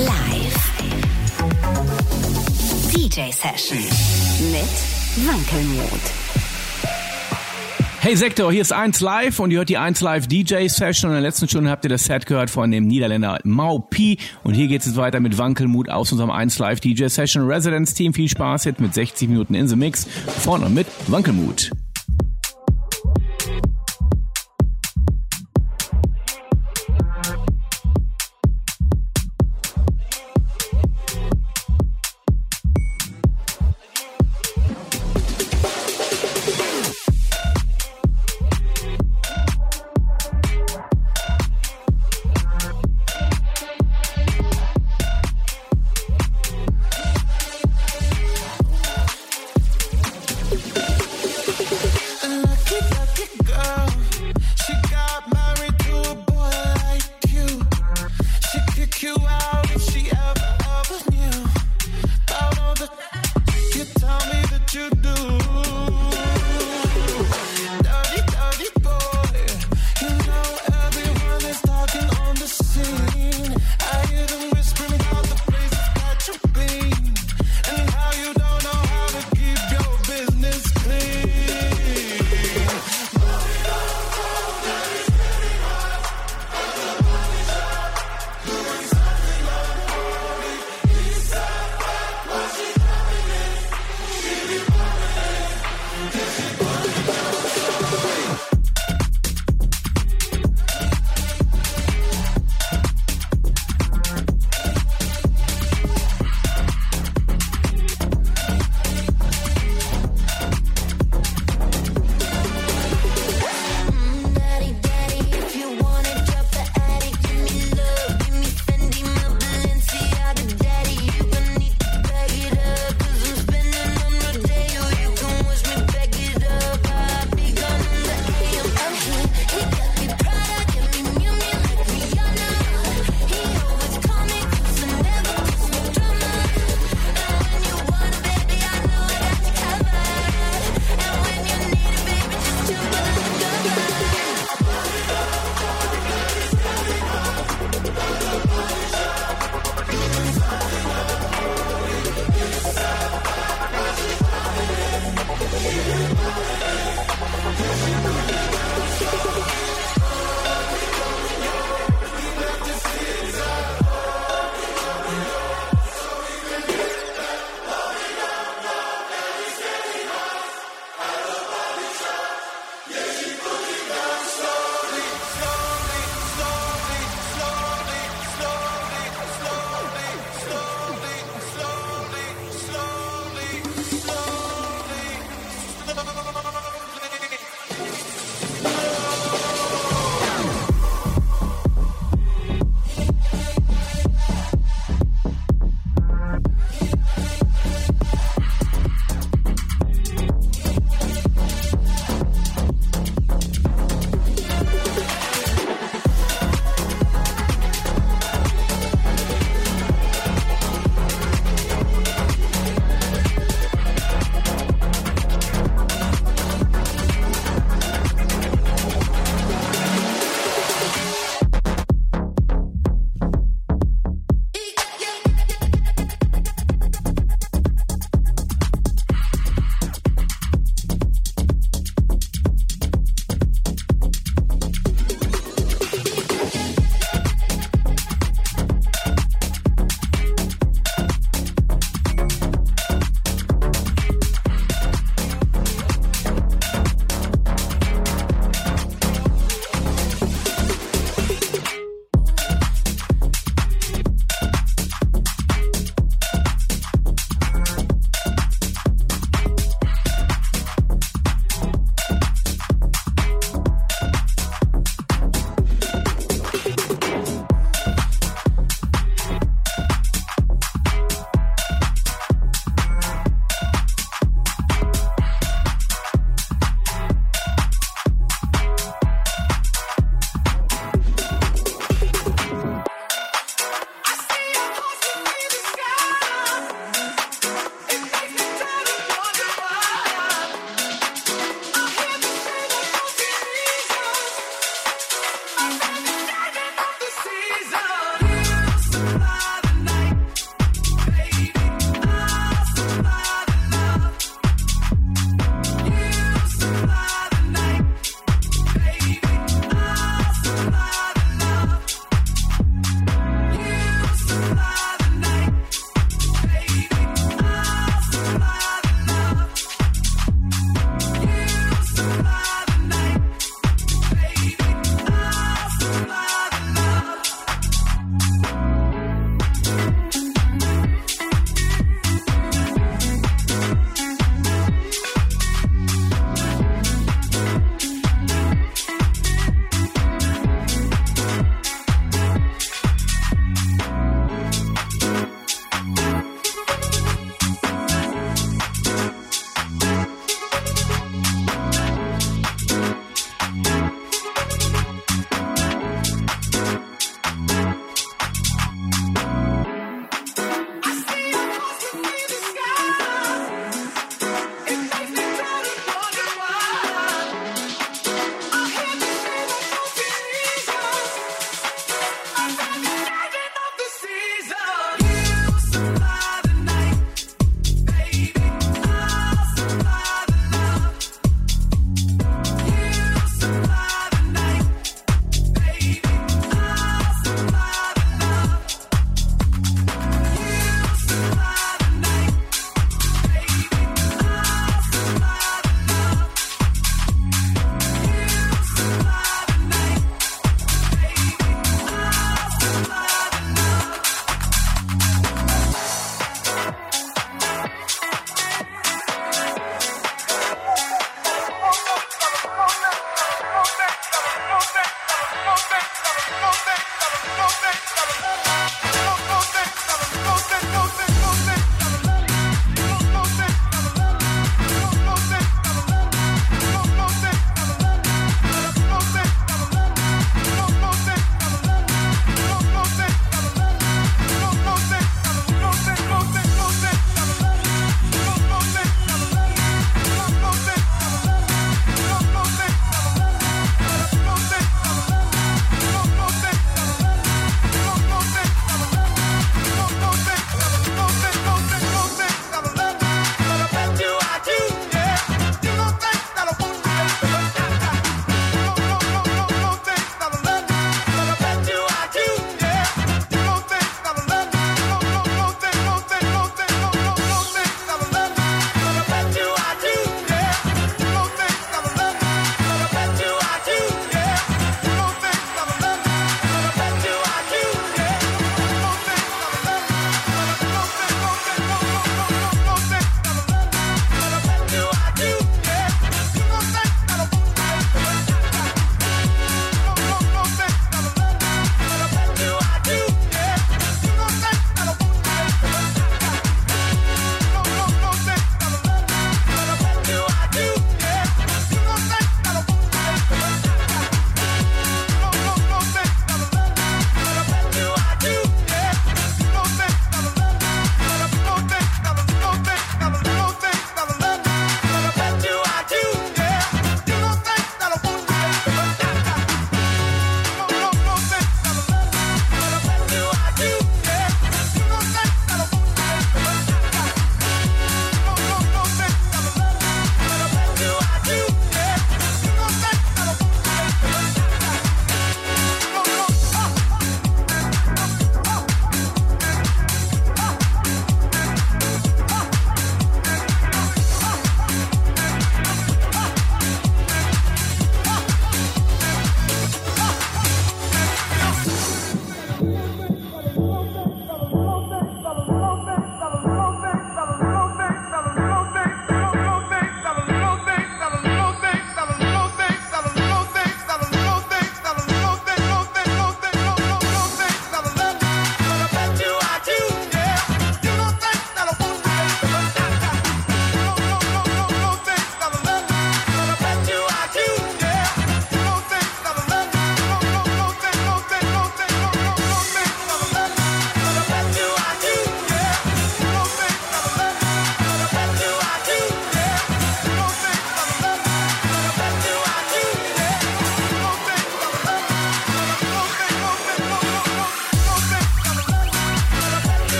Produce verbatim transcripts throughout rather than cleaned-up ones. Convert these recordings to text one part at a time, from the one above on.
Live. D J Session mit Wankelmut. Hey Sektor, hier ist eins Live und ihr hört die eins Live D J Session und in der letzten Stunde habt ihr das Set gehört von dem Niederländer Maupi und hier geht es jetzt weiter mit Wankelmut aus unserem eins Live D J Session Residence Team. Viel Spaß jetzt mit sechzig Minuten in the Mix, vorne mit Wankelmut.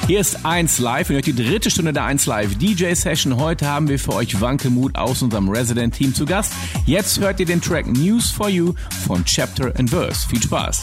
Hier ist eins Live und ihr hört die dritte Stunde der eins Live D J Session. Heute haben wir für euch Wankelmut aus unserem Resident Team zu Gast. Jetzt hört ihr den Track News for You von Chapter and Verse. Viel Spaß!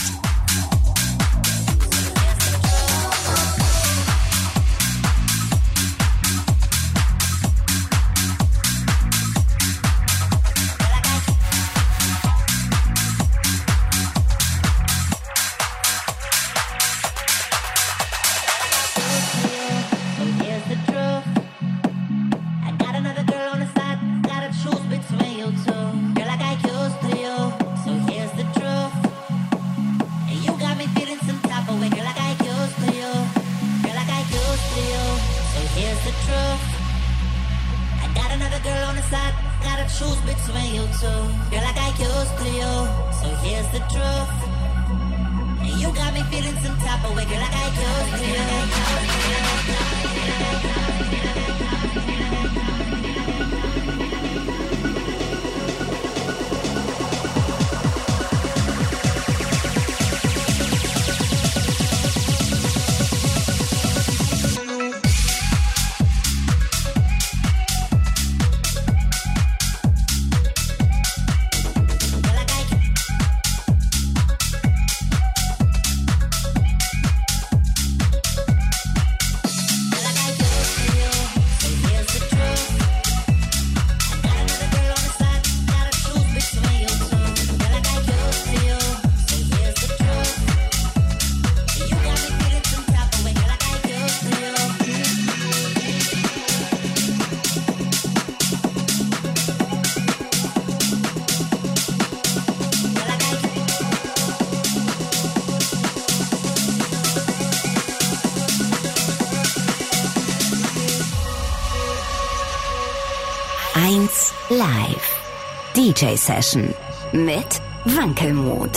eins Live D J Session mit Wankelmut.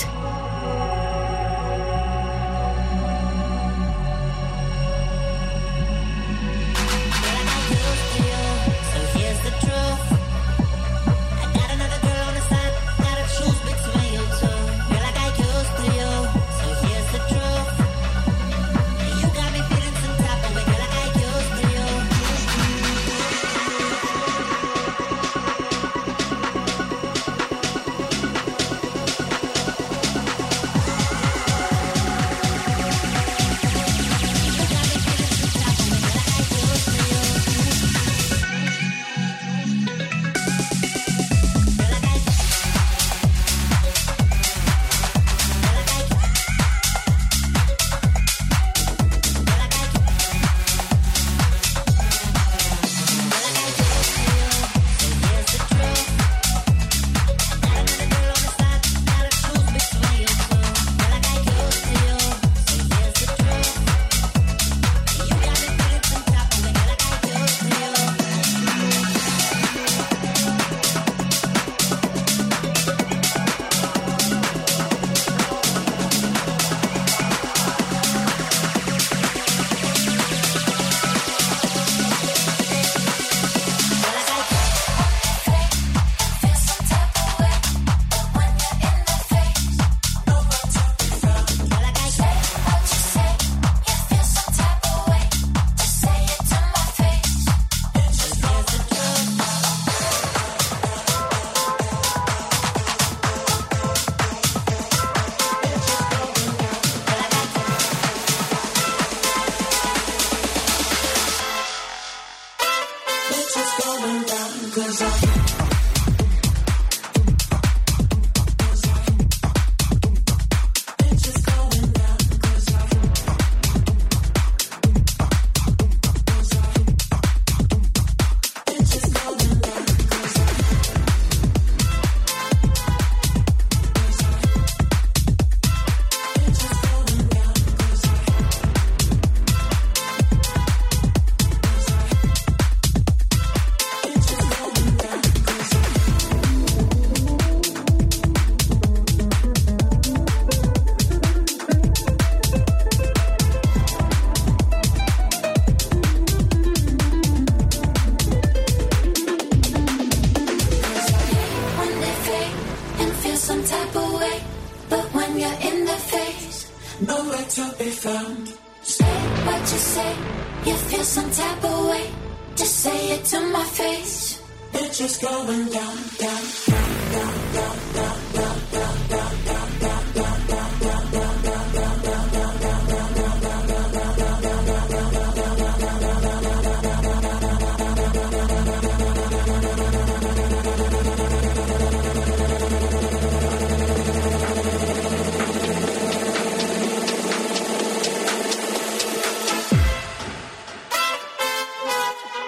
Nowhere to be found. Stay what you say. You feel some type of way. Just say it to my face. It's just going down, down, down, down, down, down, down, down, down, down, down, down, down, down, down, down, down, down, down.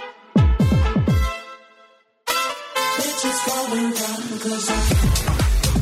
It's just going down, 'cause I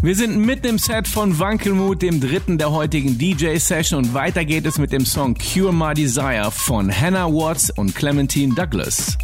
Wir sind mitten im Set von Wankelmut, dem dritten der heutigen D J-Session, und weiter geht es mit dem Song Cure My Desire von Hannah Watts und Clementine Douglas.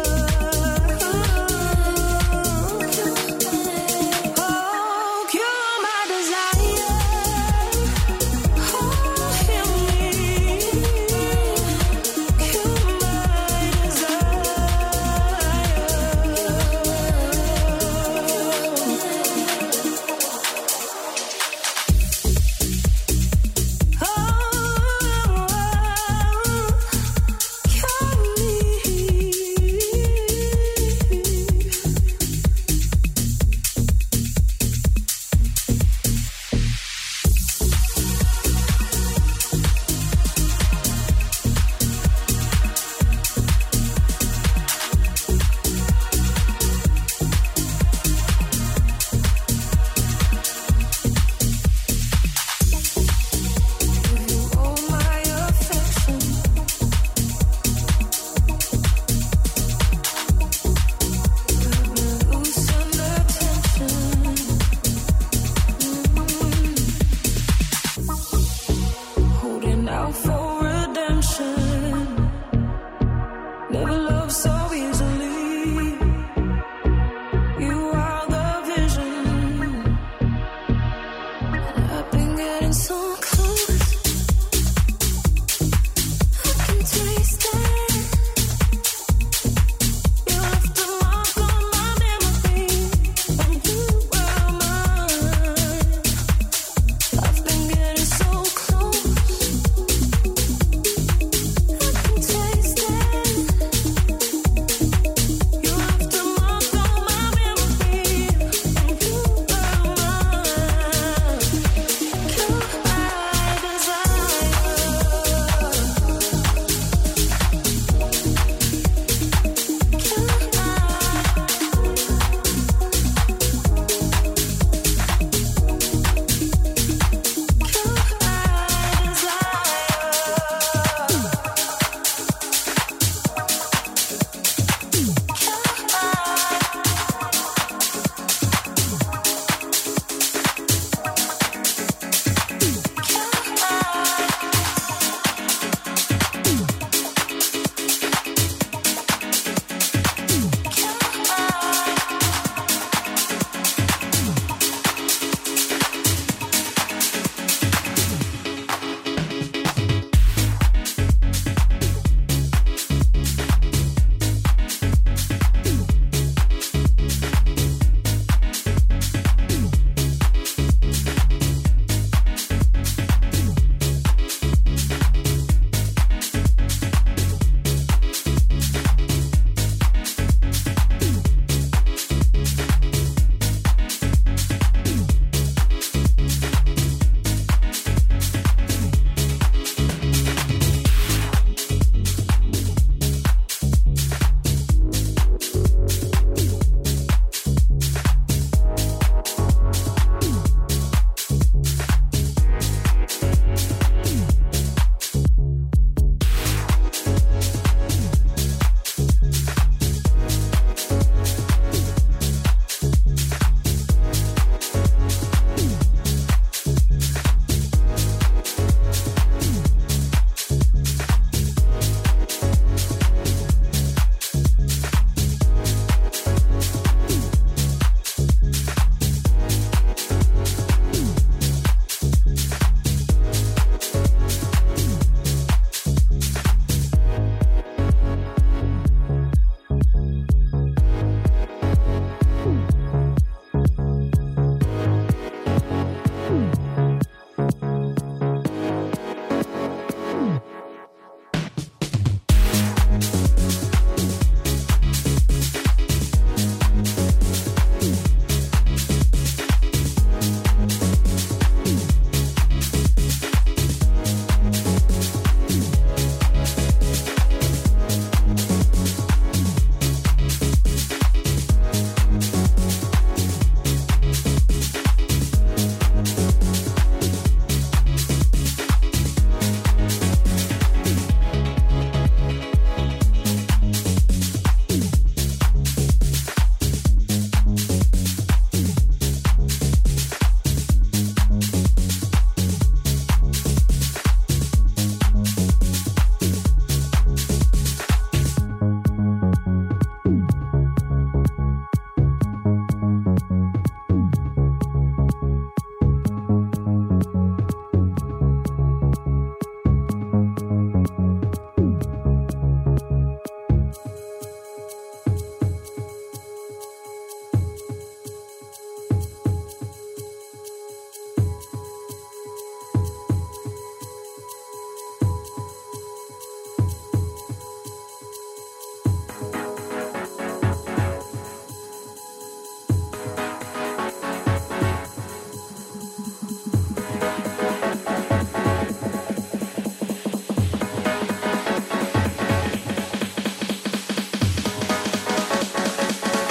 Cure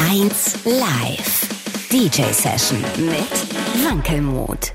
eins Live D J Session mit Wankelmut.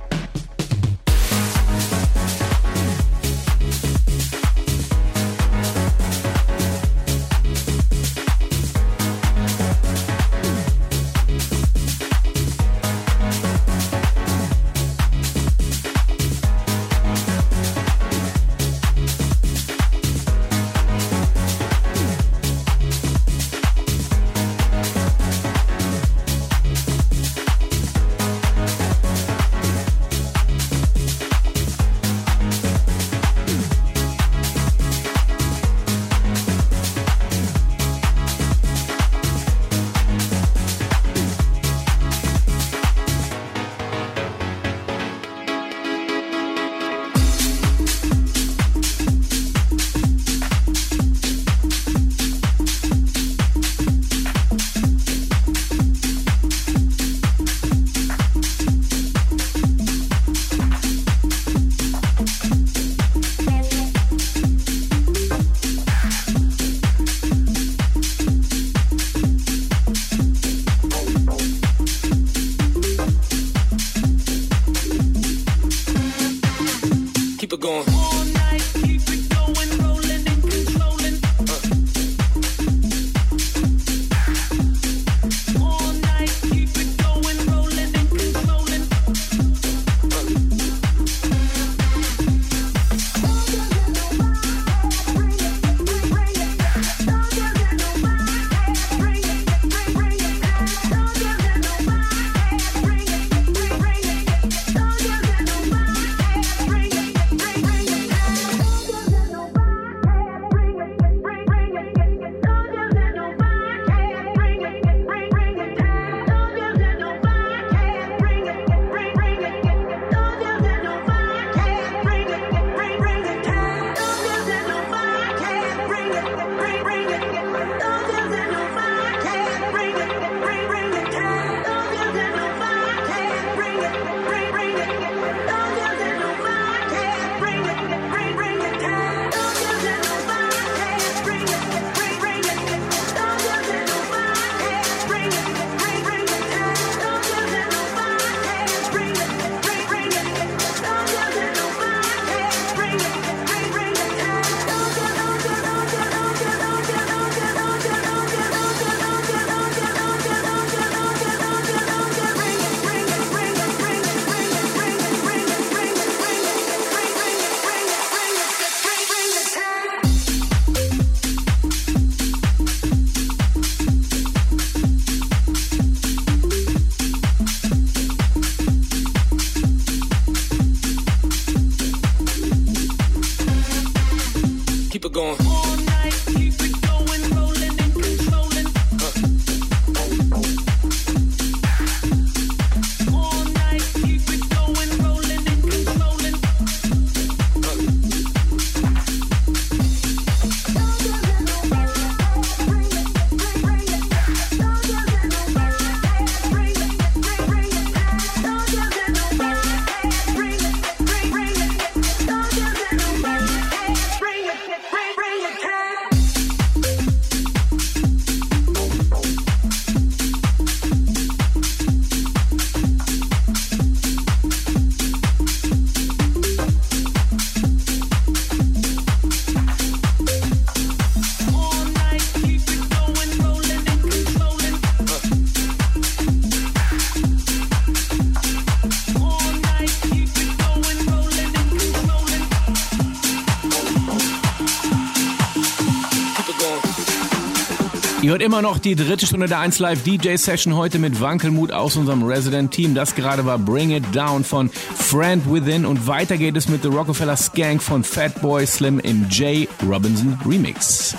Ihr hört immer noch die dritte Stunde der eins Live D J Session heute mit Wankelmut aus unserem Resident Team. Das gerade war Bring It Down von Friend Within und weiter geht es mit The Rockefeller Skank von Fatboy Slim im Jay Robinson Remix.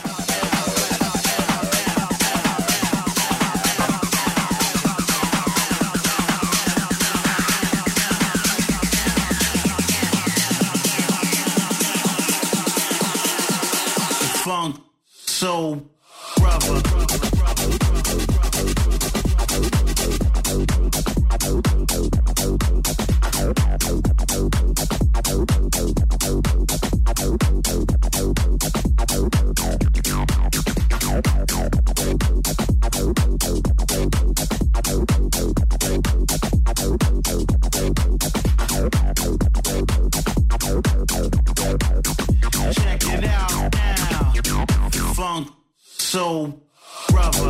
Funk Soul Brother. soul brother.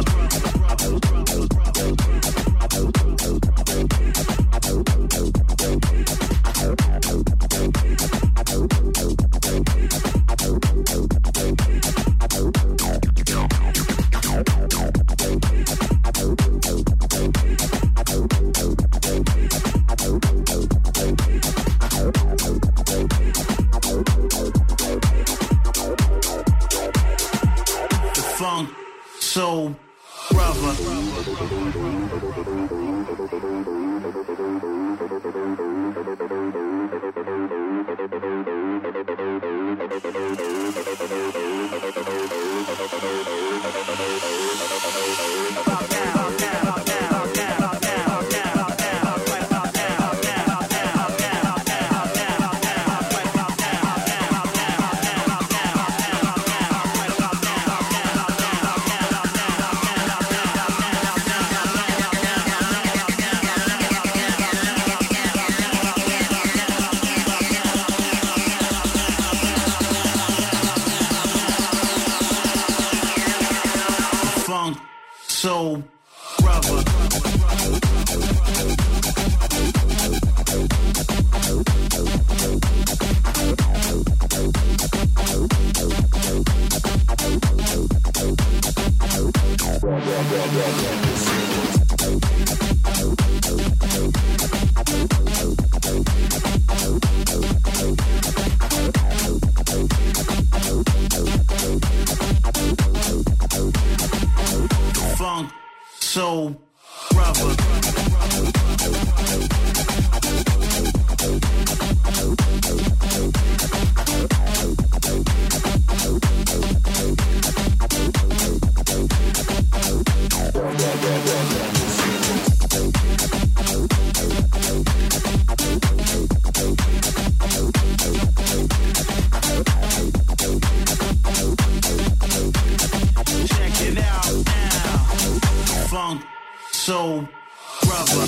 So, brother. So, brother. Funk, soul, brother. Check it out now. Funk, soul, brother.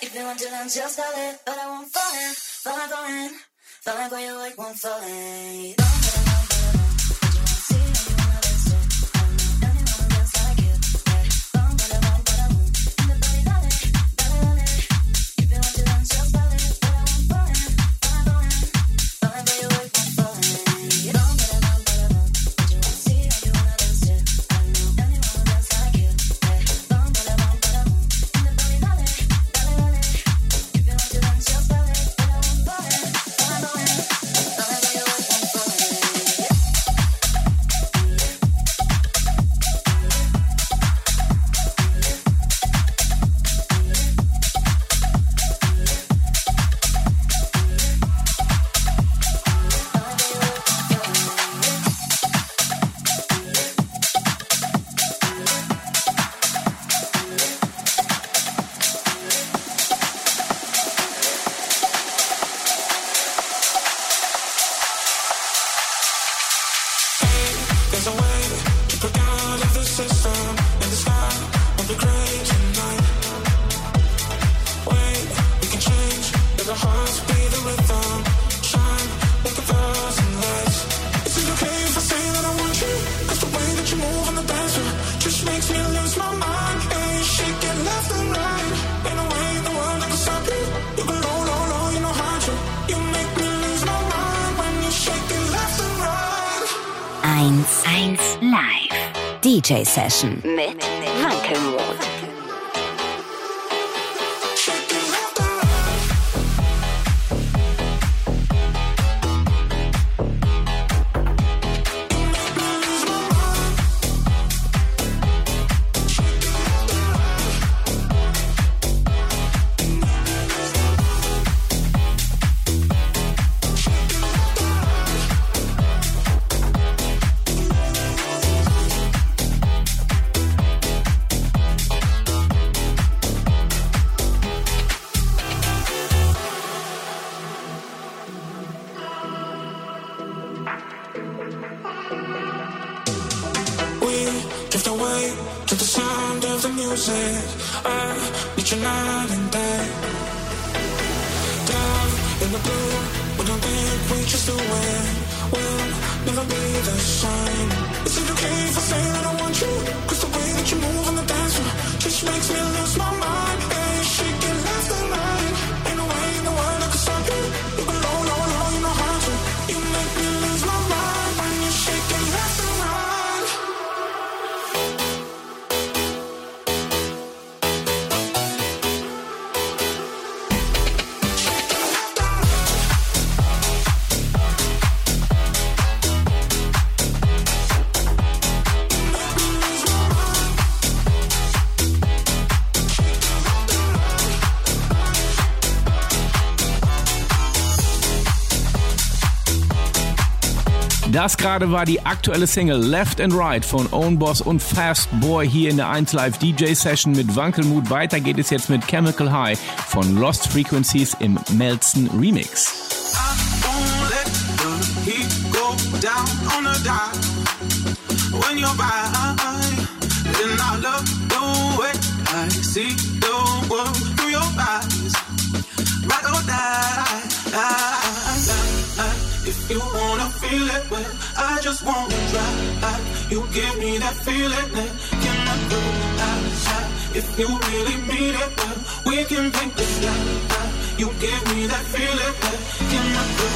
If you want to dance, just fall it, but I won't fall in, fall in, fall in, fall in, for you, I won't fall in. D J Session mit Wankelmut. Das gerade war die aktuelle Single Left and Right von Own Boss und Fast Boy hier in der eins Live D J Session mit Wankelmut. Weiter geht es jetzt mit Chemical High von Lost Frequencies im Melson Remix. If you wanna feel it, well, I just wanna try. You give me that feeling, that can I do? If you really mean it, well, we can make the sky. You give me that feeling, that can I do?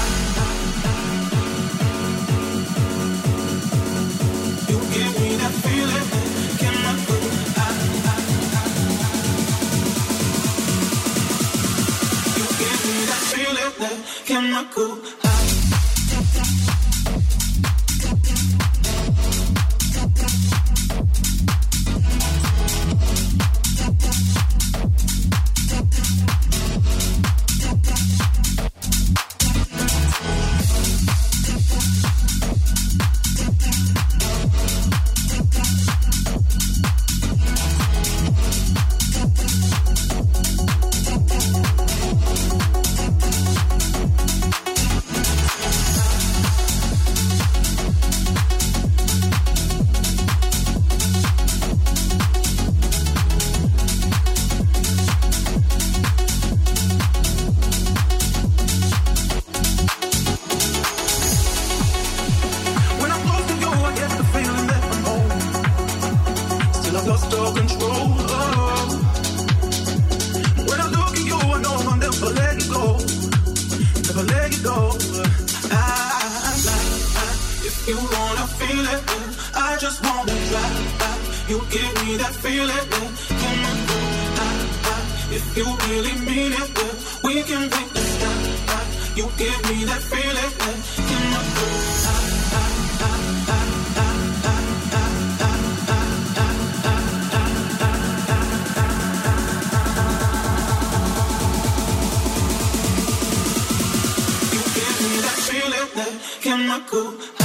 You give me that feeling, that can I do? You give me that feeling, that can I do? you give me that feeling, that chemical high, high. If you really mean it, well, we can make the sky high. You give me that feeling, that chemical high, high, high, high, high, high, high, high. You give me that feeling, that chemical high.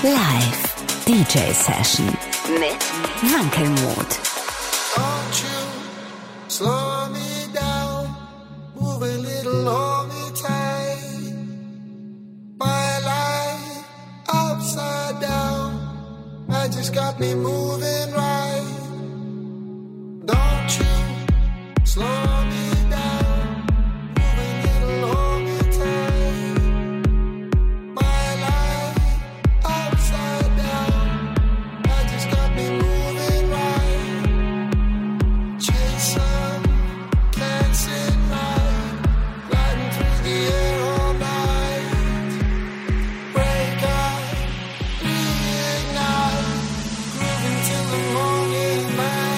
Live D J Session mit Wankelmut. Don't you slow me down, move a little, hold me tight. My life upside down, I just got me moving right. Don't you slow me down, move a little, hold me tight. My life upside down, I just got me moving right. Chase some, can't sit right, gliding through the air all night. Break up, reignite, grooving till the morning light.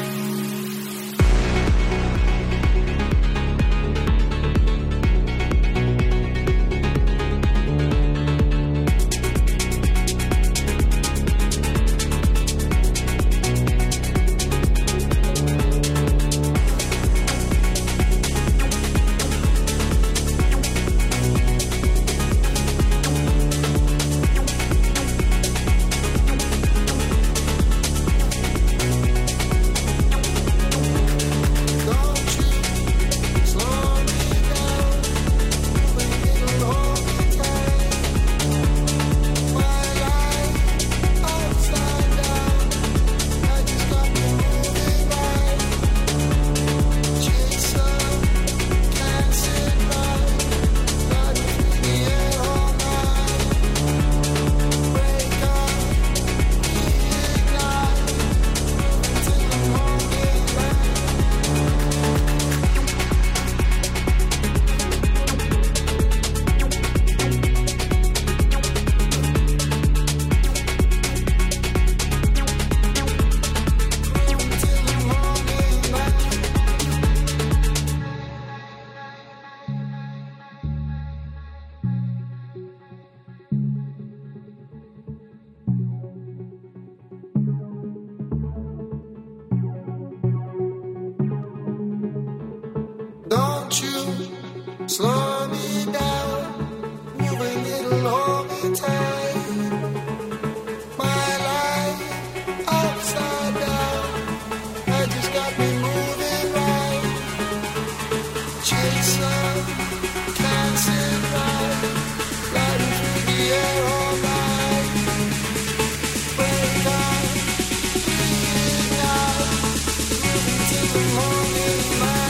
Don't you slow me down, move a little, hold me tight. My life upside down, I just got me moving right. Chase up, can't sit right, gliding through the air all night. Break up, reignite, moving till the morning light. Don't you slow me down, move a little, hold me tight. My life upside down, I just got me moving right. Chase up, can't sit right, gliding through the air all night. Break out, reignite, moving till the morning light.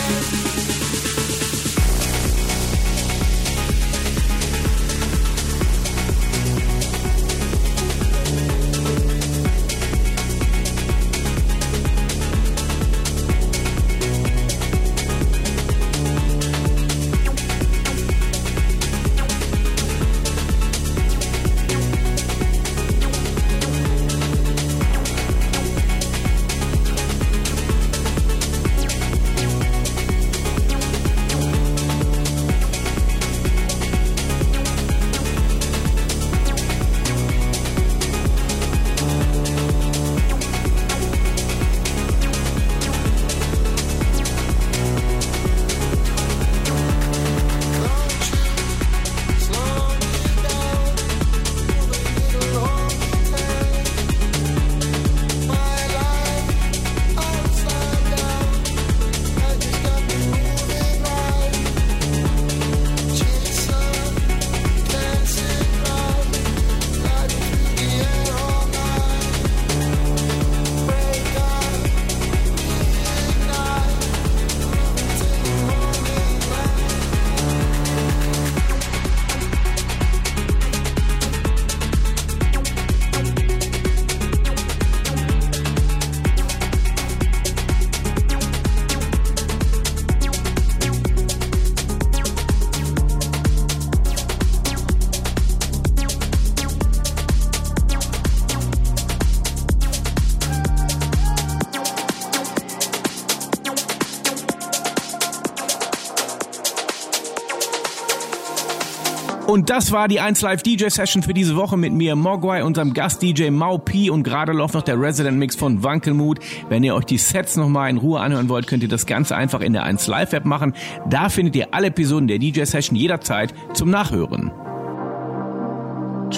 Und das war die eins Live D J Session für diese Woche mit mir, Mogwai, unserem Gast-D J Mau P und gerade läuft noch der Resident Mix von Wankelmut. Wenn ihr euch die Sets nochmal in Ruhe anhören wollt, könnt ihr das ganz einfach in der eins Live App machen. Da findet ihr alle Episoden der D J Session jederzeit zum Nachhören. Try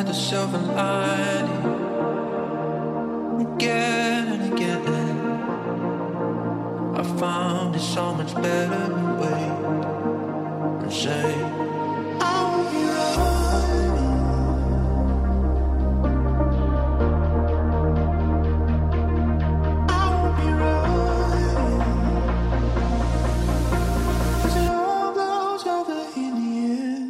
find the silver lining again and again. I found it's so much better to wait and say I will be running. I will be running. 'Cause it all blows over in the end.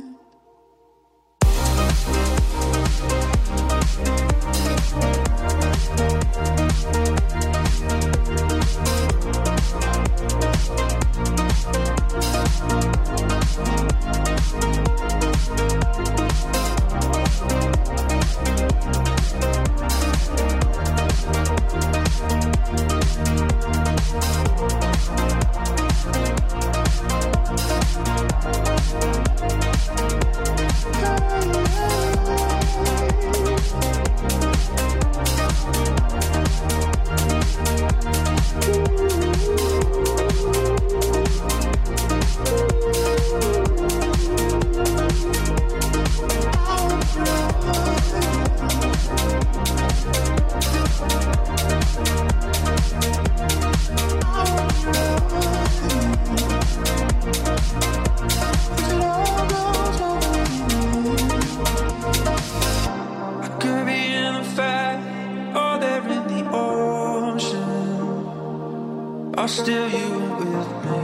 Or still you with me.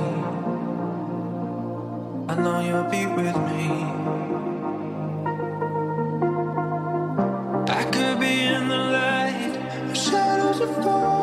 I know you'll be with me. I could be in the light, shadows are falling.